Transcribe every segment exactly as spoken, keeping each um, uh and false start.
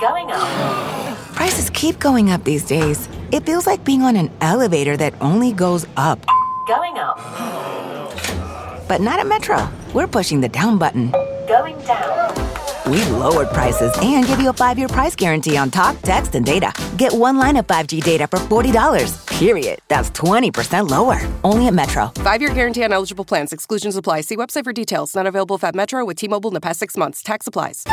Going up. Prices keep going up these days. It feels like being on an elevator that only goes up. Going up. But not at Metro. We're pushing the down button. Going down. We've lowered prices and give you a five-year price guarantee on talk, text, and data. Get one line of five G data for forty dollars. Period. That's twenty percent lower. Only at Metro. Five-year guarantee on eligible plans. Exclusions apply. See website for details. Not available at Metro with T-Mobile in the past six months. Tax applies.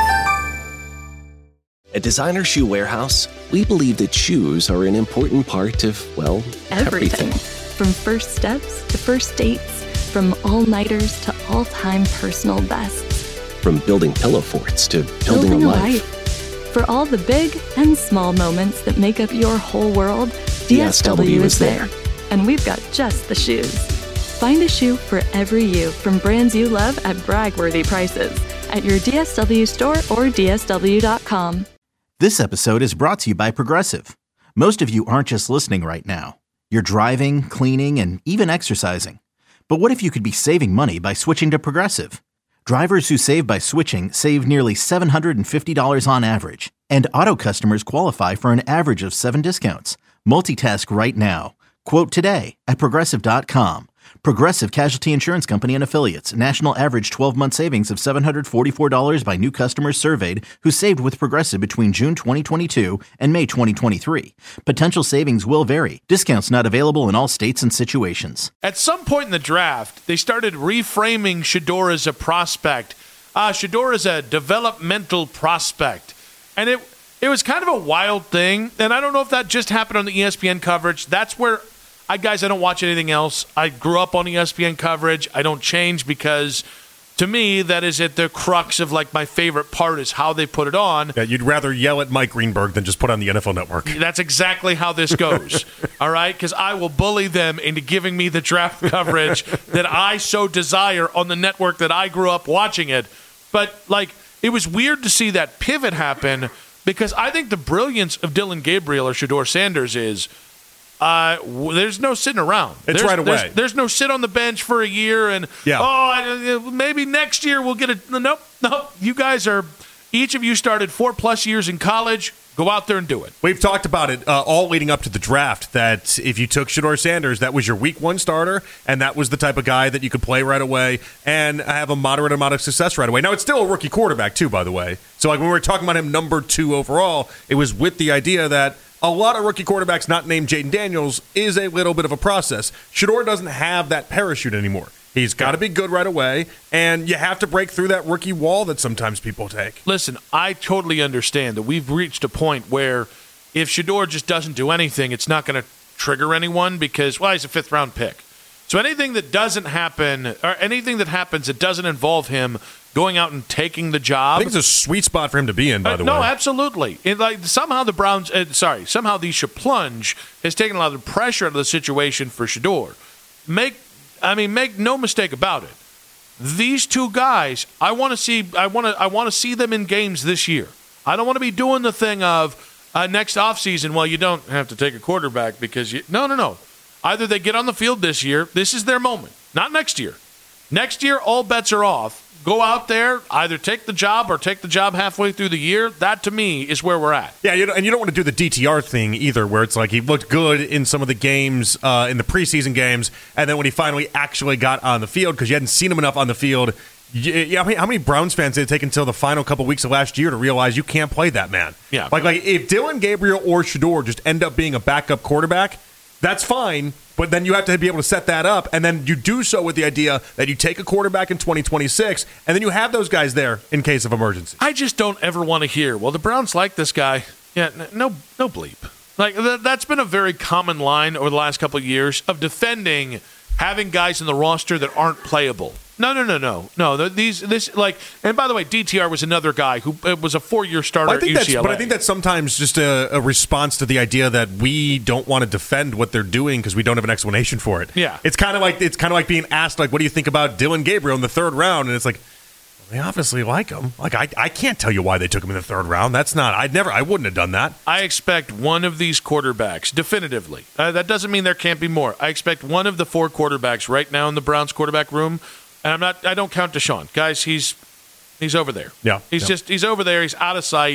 At Designer Shoe Warehouse, we believe that shoes are an important part of, well, everything. everything. From first steps to first dates, from all-nighters to all-time personal bests. From building pillow forts to building, building a, a life. life. For all the big and small moments that make up your whole world, D S W is there. And we've got just the shoes. Find a shoe for every you from brands you love at brag-worthy prices at your D S W store or D S W dot com. This episode is brought to you by Progressive. Most of you aren't just listening right now. You're driving, cleaning, and even exercising. But what if you could be saving money by switching to Progressive? Drivers who save by switching save nearly seven hundred fifty dollars on average. And auto customers qualify for an average of seven discounts. Multitask right now. Quote today at Progressive dot com. Progressive Casualty Insurance Company and Affiliates. National average twelve-month savings of seven hundred forty-four dollars by new customers surveyed who saved with Progressive between June twenty twenty-two and May twenty twenty-three. Potential savings will vary. Discounts not available in all states and situations. At some point in the draft, they started reframing Shedeur as a prospect. Uh, Shedeur is a developmental prospect. And it it was kind of a wild thing. And I don't know if that just happened on the E S P N coverage. That's where... I guys, I don't watch anything else. I grew up on E S P N coverage. I don't change because, to me, that is at the crux of, like, my favorite part is how they put it on. Yeah, you'd rather yell at Mike Greenberg than just put on the N F L Network. That's exactly how this goes, all right? Because I will bully them into giving me the draft coverage that I so desire on the network that I grew up watching it. But, like, it was weird to see that pivot happen because I think the brilliance of Dillon Gabriel or Shedeur Sanders is – Uh, w- there's no sitting around. It's there's, right away. There's, there's no sit on the bench for a year and, yeah. oh, I, maybe next year we'll get a – nope, nope. You guys are – each of you started four-plus years in college. Go out there and do it. We've talked about it uh, all leading up to the draft, that if you took Shedeur Sanders, that was your week one starter, and that was the type of guy that you could play right away and have a moderate amount of success right away. Now, it's still a rookie quarterback, too, by the way. So, like, when we were talking about him number two overall, it was with the idea that – a lot of rookie quarterbacks not named Jaden Daniels is a little bit of a process. Shedeur doesn't have that parachute anymore. He's got to be good right away, and you have to break through that rookie wall that sometimes people take. Listen, I totally understand that we've reached a point where if Shedeur just doesn't do anything, it's not going to trigger anyone because, well, he's a fifth-round pick. So anything that doesn't happen, or anything that happens that doesn't involve him going out and taking the job. I think it's a sweet spot for him to be in, by uh, the no, way. No, absolutely. It, like somehow the Browns, uh, sorry, somehow the plunge has taken a lot of the pressure out of the situation for Shedeur. Make, I mean, make no mistake about it. These two guys, I want to see. I want to. I want to see them in games this year. I don't want to be doing the thing of uh, next offseason. Well, you don't have to take a quarterback because you. No, no, no. Either they get on the field this year. This is their moment. Not next year. Next year, all bets are off. Go out there, either take the job or take the job halfway through the year. That, to me, is where we're at. Yeah, you know, and you don't want to do the D T R thing either, where it's like he looked good in some of the games, uh, in the preseason games, and then when he finally actually got on the field, because you hadn't seen him enough on the field, you, you know, how, many, how many Browns fans did it take until the final couple weeks of last year to realize you can't play that man? Yeah. Like, like if Dillon Gabriel or Shedeur just end up being a backup quarterback, that's fine. But then you have to be able to set that up, and then you do so with the idea that you take a quarterback in twenty twenty-six, and then you have those guys there in case of emergency. I just don't ever want to hear, well, the Browns like this guy. Yeah, no no bleep. Like, th- that's been a very common line over the last couple of years of defending having guys in the roster that aren't playable. No, no, no, no, no. These, this, like, and by the way, D T R was another guy who uh, was a four-year starter I think at U C L A. That's, but I think that's sometimes just a, a response to the idea that we don't want to defend what they're doing because we don't have an explanation for it. Yeah, it's kind of like it's kind of like being asked, like, what do you think about Dillon Gabriel in the third round? And it's like, they obviously like him. Like, I, I can't tell you why they took him in the third round. That's not. I'd never. I wouldn't have done that. I expect one of these quarterbacks definitively. Uh, that doesn't mean there can't be more. I expect one of the four quarterbacks right now in the Browns quarterback room. And I'm not. I don't count Deshaun, guys. He's he's over there. Yeah, he's yeah. just he's over there. He's out of sight.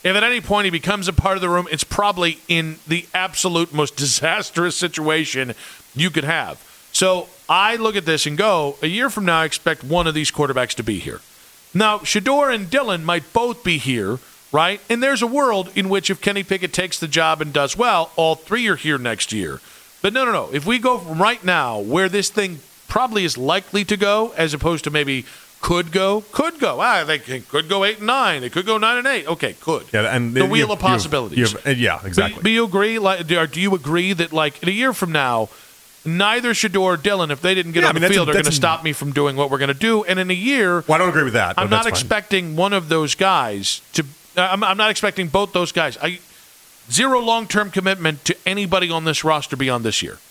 If at any point he becomes a part of the room, it's probably in the absolute most disastrous situation you could have. So I look at this and go, a year from now, I expect one of these quarterbacks to be here. Now, Shedeur and Dillon might both be here, right? And there's a world in which if Kenny Pickett takes the job and does well, all three are here next year. But no, no, no. If we go from right now where this thing probably is likely to go, as opposed to maybe could go, could go. Ah, they could go eight and nine. They could go nine and eight. Okay, could. Yeah, and the wheel you, of possibilities. You have, you have, yeah, exactly. But, but you agree? Like, do you agree that like in a year from now, neither Shedeur or Dillon, if they didn't get yeah, on I mean, the field, a, are going to stop me from doing what we're going to do? And in a year, well, I don't agree with that. I'm not fine. expecting one of those guys to. Uh, I'm, I'm not expecting both those guys. I zero long-term commitment to anybody on this roster beyond this year.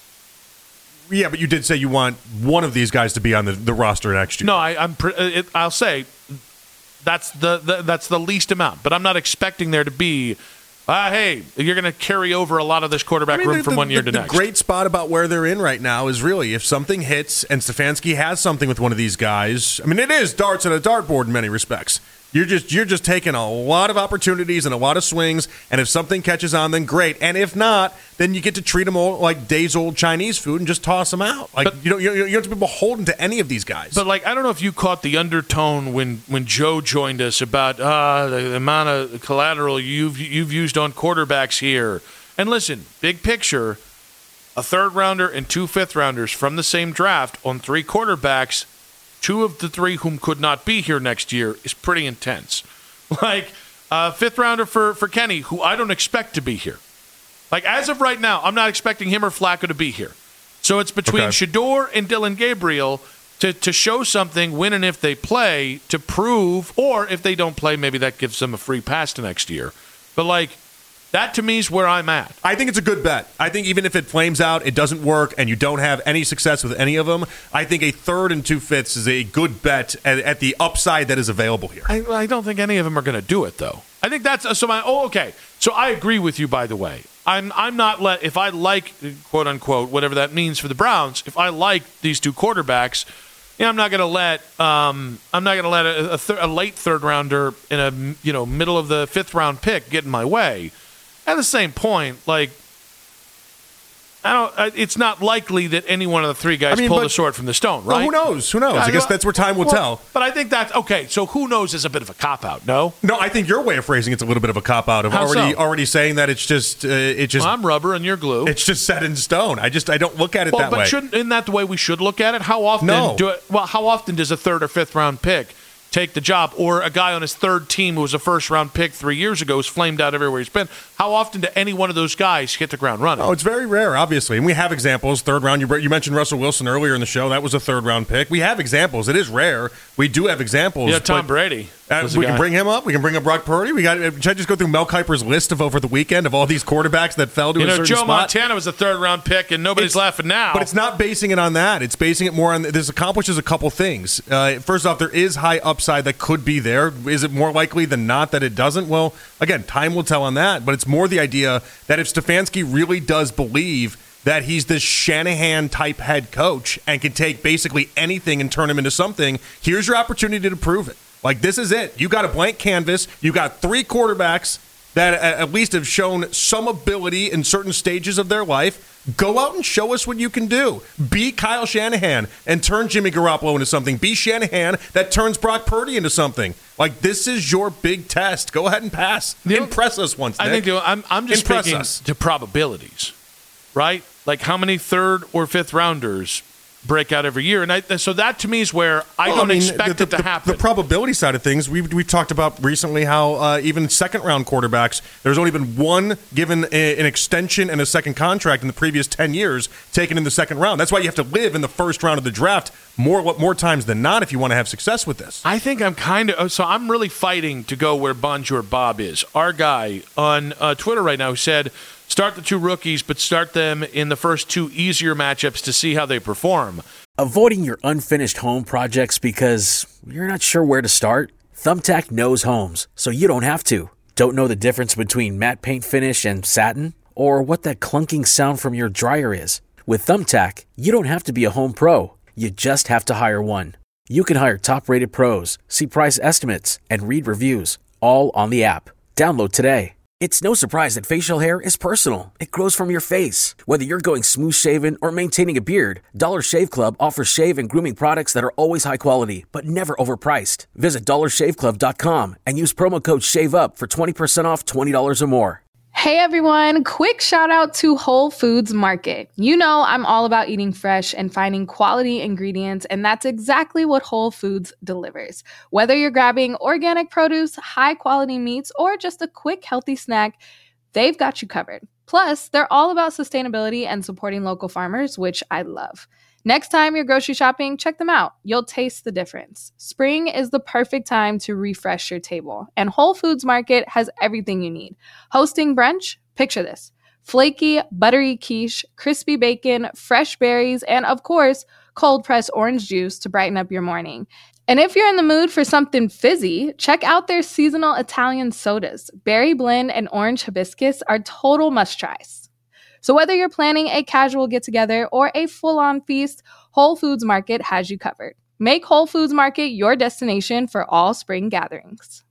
Yeah, but you did say you want one of these guys to be on the, the roster next year. No, I, I'm. It, I'll say that's the, the that's the least amount, but I'm not expecting there to be. Uh, hey, you're going to carry over a lot of this quarterback I mean, room the, from the, one year the, to the next. The great spot about where they're in right now is really if something hits and Stefanski has something with one of these guys. I mean, it is darts at a dartboard in many respects. You're just you're just taking a lot of opportunities and a lot of swings, and if something catches on, then great. And if not, then you get to treat them all like days-old Chinese food and just toss them out. Like but, you don't you don't have to be beholden to any of these guys. But like I don't know if you caught the undertone when, when Joe joined us about uh, the, the amount of collateral you've you've used on quarterbacks here. And listen, big picture, a third rounder and two fifth rounders from the same draft on three quarterbacks. Two of the three whom could not be here next year is pretty intense. Like, uh, fifth rounder for, for Kenny, who I don't expect to be here. Like, as of right now, I'm not expecting him or Flacco to be here. So it's between okay. Shedeur and Dillon Gabriel to, to show something when and if they play to prove, or if they don't play, maybe that gives them a free pass to next year. But, like, that to me is where I'm at. I think it's a good bet. I think even if it flames out, it doesn't work, and you don't have any success with any of them, I think a third and two fifths is a good bet at, at the upside that is available here. I, I don't think any of them are going to do it, though. I think that's so. My oh, okay. So I agree with you. By the way, I'm I'm not let if I like quote unquote whatever that means for the Browns. If I like these two quarterbacks, you know, I'm not going to let um I'm not going to let a, a, th- a late third rounder in a you know middle of the fifth round pick get in my way. At the same point, like, I don't. It's not likely that any one of the three guys I mean, pull but, the sword from the stone, right? Well, who knows? Who knows? I, I guess that's where time will well, tell. But I think that's okay. So who knows is a bit of a cop out. No, no. I think your way of phrasing it's a little bit of a cop out of How already so? already saying that it's just uh, it just. Well, I'm rubber and you're glue. It's just set in stone. I just I don't look at it well, that but way. Shouldn't isn't that the way we should look at it? How often? No. Do it, well, how often does a third or fifth round pick take the job, or a guy on his third team who was a first-round pick three years ago is flamed out everywhere he's been? How often do any one of those guys hit the ground running? Oh, it's very rare, obviously. And we have examples. Third round, you, you mentioned Russell Wilson earlier in the show. That was a third-round pick. We have examples. It is rare. We do have examples. Yeah, Tom Brady. Uh, we can bring him up. We can bring up Brock Purdy. We got. Should I just go through Mel Kiper's list of over the weekend of all these quarterbacks that fell to you a know, certain Joe spot? Montana was a third-round pick, and nobody's it's, laughing now. But it's not basing it on that. It's basing it more on this accomplishes a couple things. Uh, first off, there is high upside that could be there. Is it more likely than not that it doesn't? Well, again, time will tell on that. But it's more the idea that if Stefanski really does believe that he's this Shanahan-type head coach and can take basically anything and turn him into something, here's your opportunity to prove it. Like, this is it. You got a blank canvas. You got three quarterbacks that at least have shown some ability in certain stages of their life. Go out and show us what you can do. Be Kyle Shanahan and turn Jimmy Garoppolo into something. Be Shanahan that turns Brock Purdy into something. Like, this is your big test. Go ahead and pass. You know, Impress us once, Nick. I think I'm, I'm just Impress speaking us. to probabilities, right? Like, how many third or fifth rounders break out every year? And I, so that to me is where I well, don't I mean, expect the, it to the, happen. The probability side of things, we've, we've talked about recently how uh, even second-round quarterbacks, there's only been one given a, an extension and a second contract in the previous ten years taken in the second round. That's why you have to live in the first round of the draft more more times than not if you want to have success with this. I think I'm kind of – so I'm really fighting to go where Bonjour Bob is. Our guy on uh, Twitter right now who said – start the two rookies, but start them in the first two easier matchups to see how they perform. Avoiding your unfinished home projects because you're not sure where to start? Thumbtack knows homes, so you don't have to. Don't know the difference between matte paint finish and satin? Or what that clunking sound from your dryer is? With Thumbtack, you don't have to be a home pro. You just have to hire one. You can hire top-rated pros, see price estimates, and read reviews, all on the app. Download today. It's no surprise that facial hair is personal. It grows from your face. Whether you're going smooth shaven or maintaining a beard, Dollar Shave Club offers shave and grooming products that are always high quality, but never overpriced. Visit dollar shave club dot com and use promo code SHAVEUP for twenty percent off twenty dollars or more. Hey everyone, quick shout out to Whole Foods Market. You know I'm all about eating fresh and finding quality ingredients, and that's exactly what Whole Foods delivers. Whether you're grabbing organic produce, high quality meats, or just a quick healthy snack, they've got you covered. Plus, they're all about sustainability and supporting local farmers, which I love. Next time you're grocery shopping, check them out. You'll taste the difference. Spring is the perfect time to refresh your table, and Whole Foods Market has everything you need. Hosting brunch? Picture this. Flaky, buttery quiche, crispy bacon, fresh berries, and of course, cold-pressed orange juice to brighten up your morning. And if you're in the mood for something fizzy, check out their seasonal Italian sodas. Berry blend and orange hibiscus are total must-tries. So whether you're planning a casual get-together or a full-on feast, Whole Foods Market has you covered. Make Whole Foods Market your destination for all spring gatherings.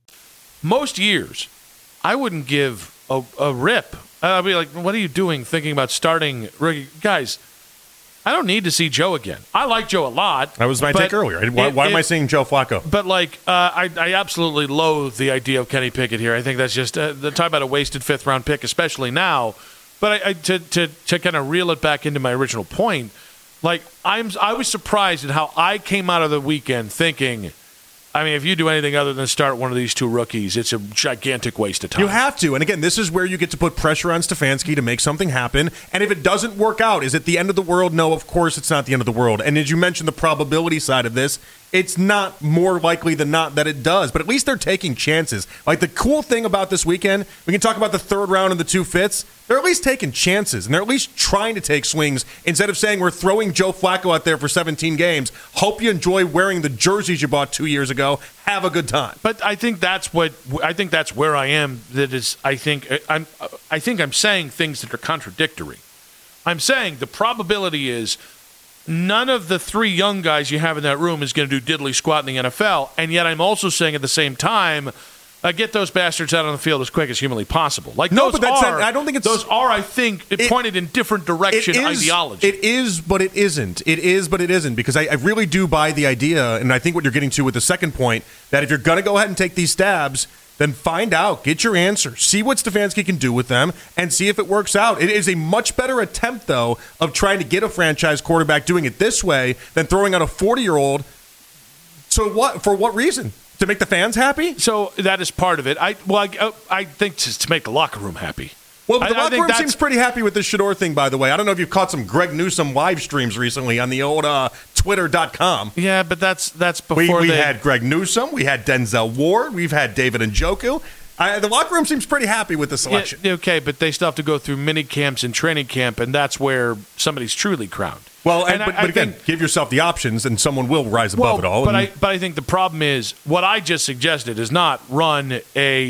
Most years, I wouldn't give a, a rip. I'd be like, what are you doing thinking about starting? Guys, I don't need to see Joe again. I like Joe a lot. That was my take earlier. Why, it, why it, am I saying Joe Flacco? But, like, uh, I, I absolutely loathe the idea of Kenny Pickett here. I think that's just uh, the talk about a wasted fifth-round pick, especially now. But I, I, to to to kind of reel it back into my original point, like I'm I was surprised at how I came out of the weekend thinking, I mean, if you do anything other than start one of these two rookies, it's a gigantic waste of time. You have to. And again, this is where you get to put pressure on Stefanski to make something happen. And if it doesn't work out, is it the end of the world? No, of course it's not the end of the world. And as you mentioned, the probability side of this, it's not more likely than not that it does. But at least they're taking chances. Like the cool thing about this weekend, we can talk about the third round and the two fifths. They're at least taking chances, and they're at least trying to take swings instead of saying we're throwing Joe Flacco out there for seventeen games. Hope you enjoy wearing the jerseys you bought two years ago. Have a good time. But I think that's what I think that's where I am. That is, I think I'm I think I'm saying things that are contradictory. I'm saying the probability is none of the three young guys you have in that room is going to do diddly squat in the N F L, and yet I'm also saying at the same time, Uh, get those bastards out on the field as quick as humanly possible. Like no, those but that's are, I don't think it's those are. I think it, pointed in different direction it is, ideology. It is, but it isn't. It is, but it isn't because I, I really do buy the idea, and I think what you're getting to with the second point that if you're going to go ahead and take these stabs, then find out, get your answer, see what Stefanski can do with them, and see if it works out. It is a much better attempt, though, of trying to get a franchise quarterback doing it this way than throwing out a forty-year-old. So what? For what reason? To make the fans happy? So that is part of it. I well, I, I think just to make the locker room happy. Well, the I, locker I room that's... seems pretty happy with this Shador thing, by the way. I don't know if you've caught some Greg Newsome live streams recently on the old uh, Twitter dot com. Yeah, but that's that's before we, we they... had Greg Newsome, we had Denzel Ward, we've had David Njoku. I, the locker room seems pretty happy with the selection. Yeah, okay, but they still have to go through mini camps and training camp, and that's where somebody's truly crowned. Well, and, and but, I, but I again, think, give yourself the options, and someone will rise above well, it all. But and, I, but I think the problem is what I just suggested is not run a,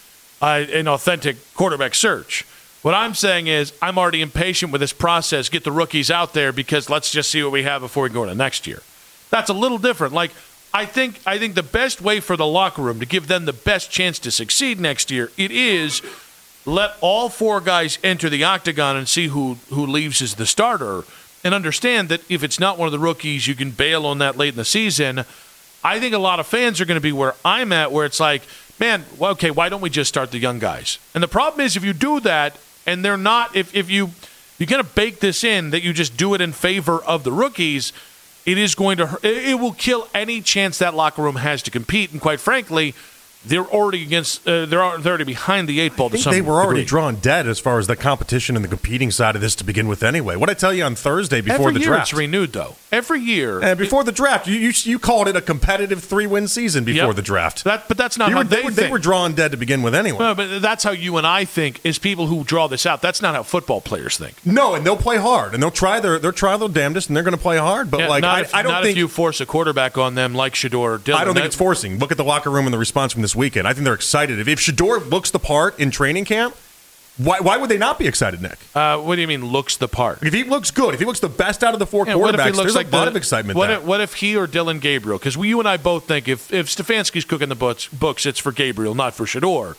a an authentic quarterback search. What I'm saying is I'm already impatient with this process. Get the rookies out there because let's just see what we have before we go into next year. That's a little different. Like I think I think the best way for the locker room to give them the best chance to succeed next year, it is let all four guys enter the octagon and see who, who leaves as the starter. And understand that if it's not one of the rookies, you can bail on that late in the season. I think a lot of fans are going to be where I'm at, where it's like, man, well, okay, why don't we just start the young guys? And the problem is if you do that and they're not, if, if you, you're going to bake this in that you just do it in favor of the rookies, it is going to, it will kill any chance that locker room has to compete. And quite frankly, they're already against. Uh, they're already behind the eight ball. I think to some they were already degree. drawn dead as far as the competition and the competing side of this to begin with. Anyway, what I tell you on Thursday before Every the year draft, it's renewed though. Every year, and before it, the draft, you, you you called it a competitive three win season before yep. the draft. That, but that's not you how were, they, they, were, think. they were drawn dead to begin with anyway. No, but that's how you and I think. Is people who draw this out. That's not how football players think. No, and they'll play hard, and they'll try their they'll try their damnedest, and they're going to play hard. But yeah, like, not I, if, I don't not think if you force a quarterback on them like Shador or Dillon. I don't think that, it's forcing. Look at the locker room and the response from this weekend. I think they're excited. If, if Shador looks the part in training camp, why why would they not be excited, Nick? Uh, what do you mean looks the part? If he looks good, if he looks the best out of the four yeah, quarterbacks, what if he looks there's like a lot the, of excitement what there. If, what if he or Dylan Gabriel? Because you and I both think if, if Stefanski's cooking the books, books, it's for Gabriel, not for Shador.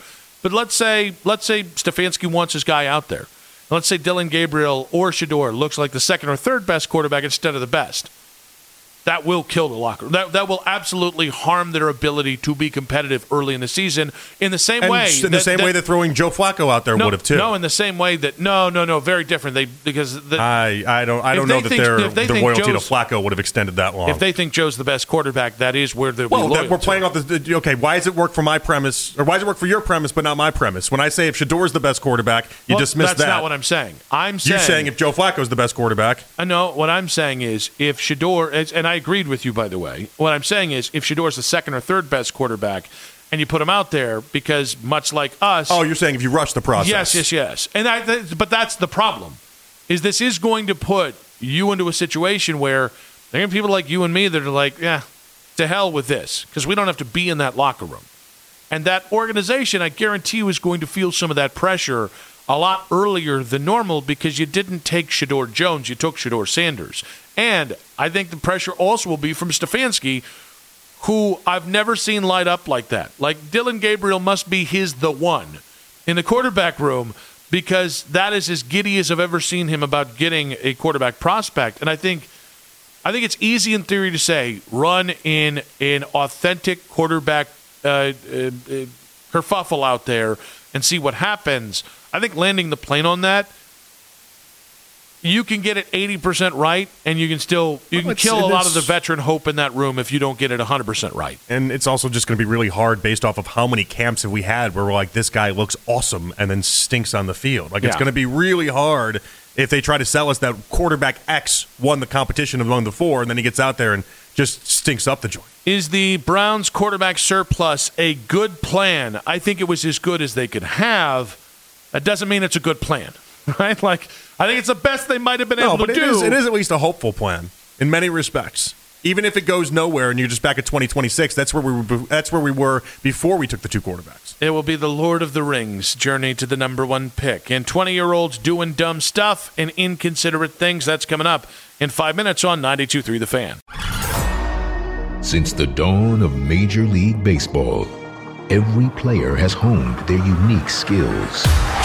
but let's say let's say Stefanski wants his guy out there. Let's say Dillon Gabriel or Shedeur looks like the second or third best quarterback instead of the best. That will kill the locker room. That, that will absolutely harm their ability to be competitive early in the season. In the same and way, in the that, same that, way that throwing Joe Flacco out there no, would have too. No, in the same way that no, no, no, very different. They because the, I I don't I don't know that think, their they the think loyalty Joe's, to Flacco would have extended that long. If they think Joe's the best quarterback, that is where they're well. loyal That we're playing to. off the okay. Why does it work for my premise, or why does it work for your premise, but not my premise? When I say if Shedeur is the best quarterback, you well, dismiss that's that. That's not what I'm saying. I'm saying you're saying if Joe Flacco is the best quarterback. I know what I'm saying is if Shedeur, and I agreed with you by the way. What I'm saying is if Shedeur is the second or third best quarterback, and you put him out there because much like us. Oh, you're saying if you rush the process. Yes, yes, yes. And I, that, but that's the problem. Is this is going to put you into a situation where there are people like you and me that are like, yeah, to hell with this, because we don't have to be in that locker room. And that organization, I guarantee you, is going to feel some of that pressure a lot earlier than normal because you didn't take Shedeur Jones, you took Shedeur Sanders. And I think the pressure also will be from Stefanski, who I've never seen light up like that. Like Dillon Gabriel must be his the one in the quarterback room because that is as giddy as I've ever seen him about getting a quarterback prospect. And I think I think it's easy in theory to say run in an authentic quarterback uh, uh, uh, kerfuffle out there and see what happens. I think landing the plane on that, you can get it eighty percent right, and you can still you can well, kill a lot of the veteran hope in that room if you don't get it one hundred percent right. And it's also just going to be really hard based off of how many camps have we had where we're like, this guy looks awesome and then stinks on the field. Like, yeah. It's going to be really hard if they try to sell us that quarterback X won the competition among the four, and then he gets out there and just stinks up the joint. Is the Browns quarterback surplus a good plan? I think it was as good as they could have. That doesn't mean it's a good plan. Right? Like, I think it's the best they might have been no, able but to it do. Is, it is at least a hopeful plan in many respects. Even if it goes nowhere and you're just back at twenty twenty-six, that's where we were, that's where we were before we took the two quarterbacks. It will be the Lord of the Rings journey to the number one pick. And twenty-year-olds doing dumb stuff and inconsiderate things. That's coming up in five minutes on ninety-two point three The Fan. Since the dawn of Major League Baseball, every player has honed their unique skills.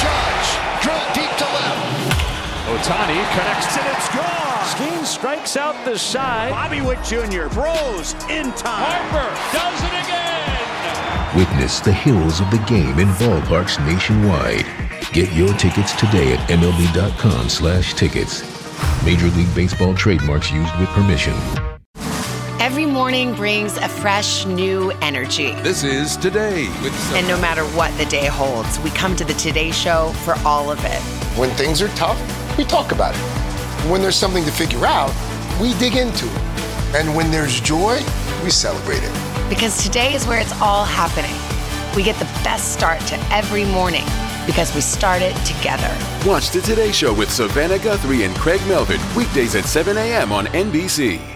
Ohtani connects and it's gone. Skeen strikes out the side. Bobby Witt Junior throws in time. Harper does it again. Witness the heroes of the game in ballparks nationwide. Get your tickets today at M L B dot com slash tickets. Major League Baseball trademarks used with permission. Every morning brings a fresh, new energy. This is Today with Sophie. And no matter what the day holds, we come to the Today Show for all of it. When things are tough, we talk about it. When there's something to figure out, we dig into it. And when there's joy, we celebrate it. Because today is where it's all happening. We get the best start to every morning because we start it together. Watch the Today Show with Savannah Guthrie and Craig Melvin weekdays at seven a.m. on N B C.